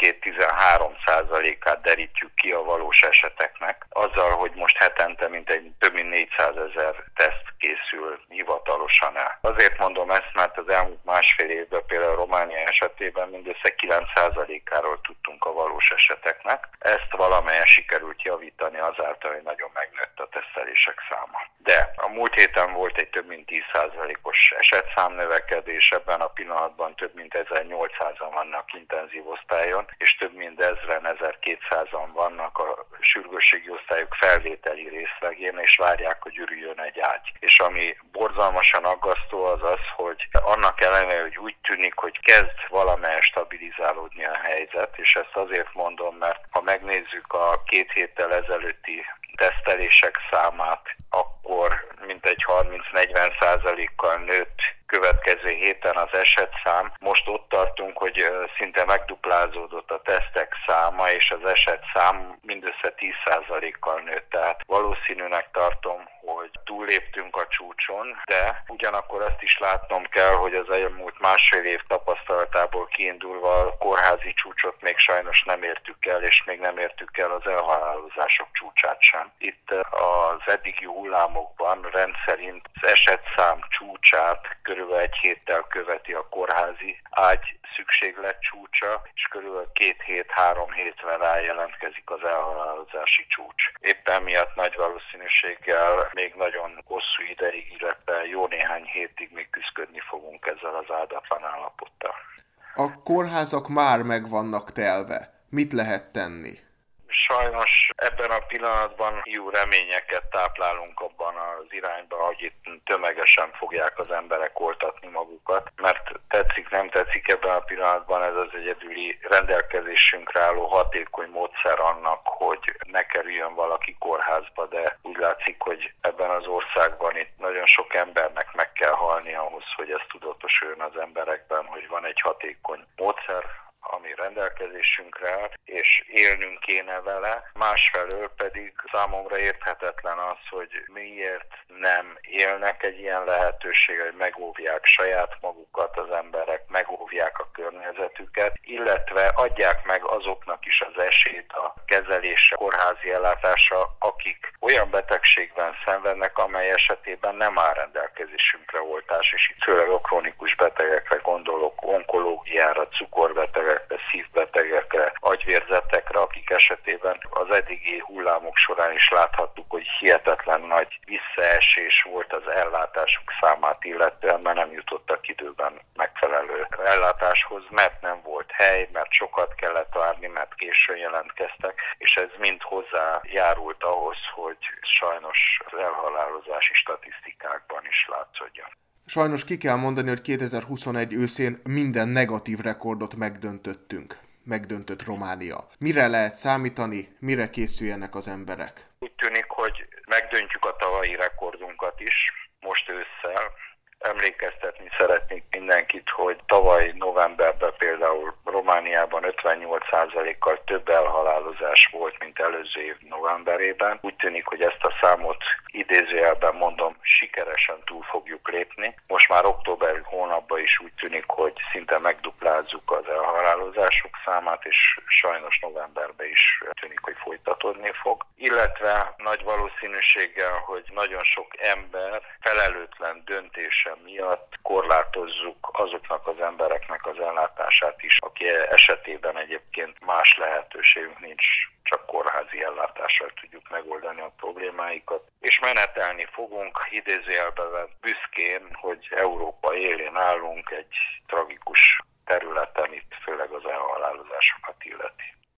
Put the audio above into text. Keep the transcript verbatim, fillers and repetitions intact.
tizenkét-tizenhárom százalékát derítjük ki a valós eseteknek, azzal, hogy most hetente mintegy több mint négyszázezer teszt készül hivatalosan el. Azért mondom ezt, mert az elmúlt másfél évben például Románia esetében mindössze kilenc százalékáról tudtunk a valós eseteknek. Ezt valamelyest sikerült javítani azáltal, hogy nagyon megnőtt a tesztelések száma. De a múlt héten volt egy több mint tíz százalékos esetszámnövekedés, ebben a pillanatban több mint ezernyolcszázan vannak intenzív osztályon, és több mint ezren, ezerkétszázan vannak a sürgősségi osztályok felvételi részlegén, és várják, hogy ürüljön egy ágy. És ami borzalmasan aggasztó az az, hogy annak ellenére, hogy úgy tűnik, hogy kezd valamelyest stabilizálódni a helyzet, és ezt azért mondom, mert ha megnézzük a két héttel ezelőtti tesztelések számát, akkor mintegy harminc-negyven százalékkal nőtt következő héten az esetszám. Most ott tartunk, hogy szinte megduplázódott a tesztek száma, és az esetszám mindössze tíz százalékkal nőtt. Tehát valószínűnek tartom, hogy túlléptünk a csúcson, de ugyanakkor azt is látnom kell, hogy az elmúlt másfél év tapasztalatából kiindulva a kórházi csúcsot még sajnos nem értük el, és még nem értük el az elhalálozások csúcsát sem. Itt az eddigi hullámokban rendszerint az esetszám csúcsát körülbelül egy héttel követi a kórházi ágy szükséglet csúcsa, és körülbelül két hét, három hétvel rá jelentkezik az elhalálozási csúcs. Éppen miatt nagy valószínűséggel még nagyon hosszú ideig, illetve jó néhány hétig még küszködni fogunk ezzel az áldatlan állapottal. A kórházak már meg vannak telve. Mit lehet tenni? Sajnos ebben a pillanatban jó reményeket táplálunk abban az irányban, hogy itt tömegesen fogják az emberek oltatni magukat, mert tetszik, nem tetszik, ebben a pillanatban ez az egyedüli rendelkezésünkre álló hatékony módszer annak, hogy ne kerüljön valaki kórházba, de úgy látszik, hogy ebben az országban itt nagyon sok embernek meg kell halni ahhoz, hogy ez tudatosuljon az emberekben, hogy van egy hatékony módszer, ami rendelkezésünkre áll, és élnünk kéne vele. Másfelől pedig számomra érthetetlen az, hogy miért nem élnek egy ilyen lehetőséggel, hogy megóvják saját magukat az emberek, megóvják a környezetüket, illetve adják meg azoknak is az esélyt a kezelésre, kórházi ellátásra, akik olyan betegségben szenvednek, amely esetében nem áll rendelkezésünkre oltás, és itt főleg a krónikus betegekre gondolok, onkológiára, cukorbetegekre, szívbetegekre, agyvérzetekre, akik esetében az eddigi hullámok során is láthattuk, hogy hihetetlen nagy visszaesés volt az ellátásuk számát illetően, mert nem jutottak időben megfelelő ellátáshoz, mert nem volt hely, mert sokat kellett várni, mert későn jelentkeztek, és ez mind hozzájárult ahhoz, hogy sajnos az elhalálozási statisztikákban is látszódjon. Sajnos ki kell mondani, hogy kétezer-huszonegy őszén minden negatív rekordot megdöntöttünk. Megdöntött Románia. Mire lehet számítani, mire készüljenek az emberek? Úgy tűnik, hogy megdöntjük a tavalyi rekordunkat is, most ősszel. Emlékeztetni szeretnék mindenkit, hogy tavaly novemberben például Romániában ötvennyolc százalékkal több elhalálozás volt, mint előző év novemberében. Úgy tűnik, hogy ezt a számot idézőjelben mondom, sikeresen túl fogjuk lépni. Most már október hónapban is úgy tűnik, hogy szinte megduplázzuk az elhalálozások számát, és sajnos novemberben is tűnik, hogy folytatódni fog. Illetve nagy valószínűséggel, hogy nagyon sok ember felelőtlen döntése miatt korlátozzuk azoknak az embereknek az ellátását is, aki esetében egyébként más lehetőségünk nincs, csak kórházi ellátással tudjuk megoldani a problémáikat. És menetelni fogunk, idézőjelben büszkén, hogy Európa élén állunk egy tragikus terület